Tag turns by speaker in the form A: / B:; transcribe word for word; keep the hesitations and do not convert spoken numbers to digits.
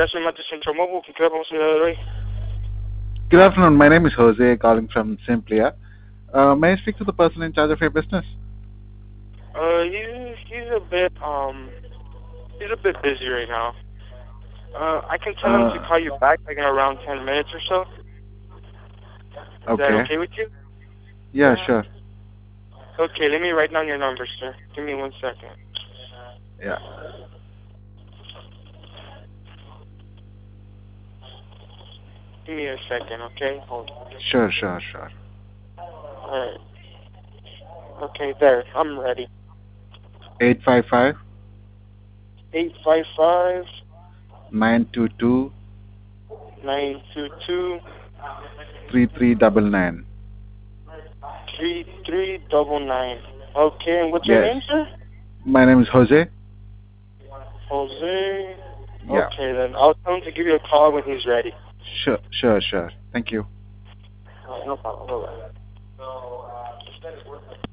A: afternoon, Matt Central Mobile. ¿Qué vamos a hablar hoy?
B: Good afternoon. My name is Jose, calling from Simplia. Uh, may I speak to the person in charge of your business?
A: Uh, he's he's a bit um he's a bit busy right now. Uh, I can tell him to
B: Uh,
A: call you back like in around ten minutes or so. Is that
B: okay.
A: okay with you?
B: Yeah, sure.
A: Okay, let me write down your number, sir. Give me one second.
B: Yeah.
A: Give me a second, okay? Hold on.
B: Sure, sure, sure.
A: Alright. Okay, there. I'm ready.
B: Eight five five
A: Eight five five
B: nine two two
A: nine two two
B: three three double nine.
A: three three double nine. Okay, and what's your
B: Yes.
A: name, sir?
B: My name is Jose.
A: Jose.
B: Yeah.
A: Okay, then I'll tell him to give you a call when he's ready.
B: Sure, sure, sure. Thank you.
A: Alright, no problem. Bye-bye.